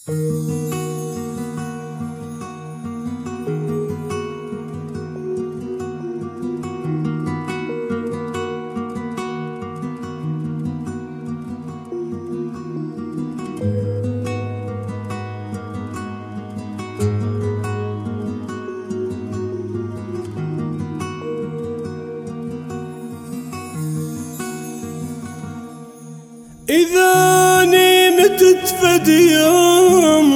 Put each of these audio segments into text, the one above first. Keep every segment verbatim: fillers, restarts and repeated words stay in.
إذا نمت تفد يوم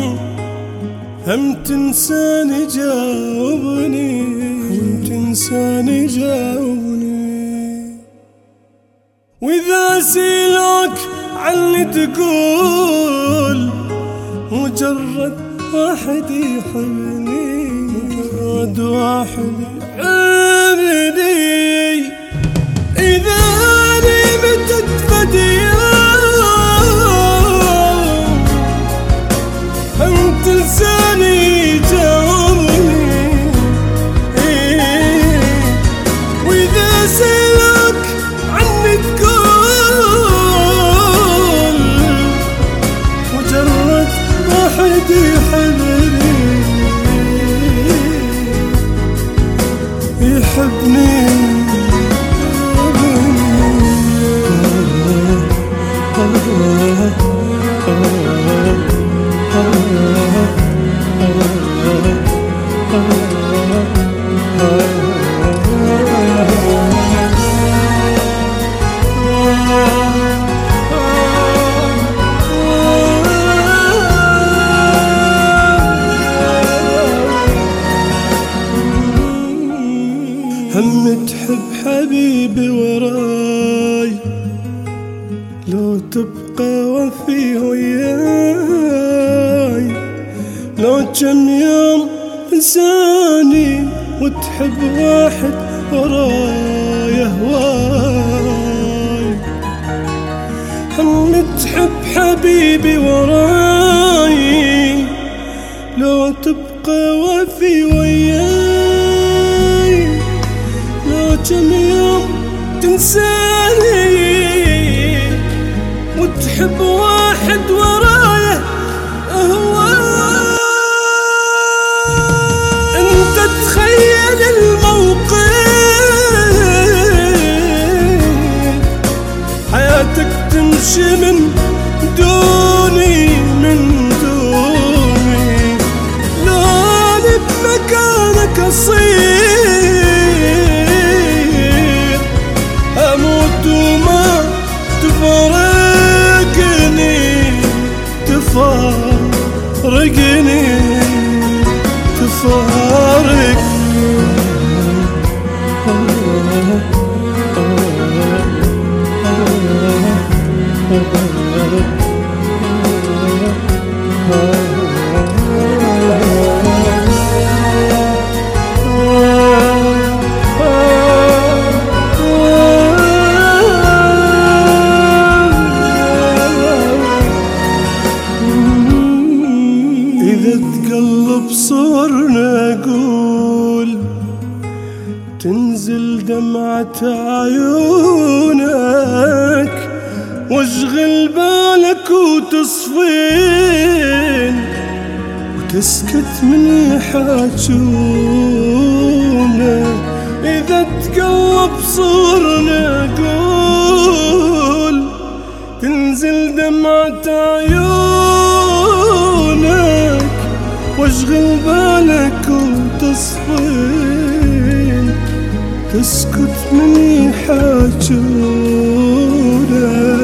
هم تنساني جاوبني، هم تنساني جاوبني. وإذا سيلوك عني تقول مجرد واحد يحبني، مجرد واحد يحبني. إذا نمت تفد تنساني جاوبني، وإذا سألك عني تقول مجرد واحد يحبني، يحبني هم تحب حبيبي وراي، لو تبقى وفي وياي، لو كم يوم تنساني وتحب واحد وراي هواي. هم تحب حبيبي وراي، لو تبقى وفي وياي، لو كم يوم تنساني وتحب واحد ورايا هواي. انت تخيل الموقف، حياتك تمشي من دوني، من دوني. لو انا بمكانك اصير اموت وما تفارقني، تفارقني تفارقني. إذا تقلب صورنا أقول تنزل دمعة عيونك، واشغل بالك وتصفين وتسكت من يحاجونك. إذا تقلب صورنا أقول تنزل دمعة عيونك، واشغل بالك وتصفين تسكت من يحاجونك.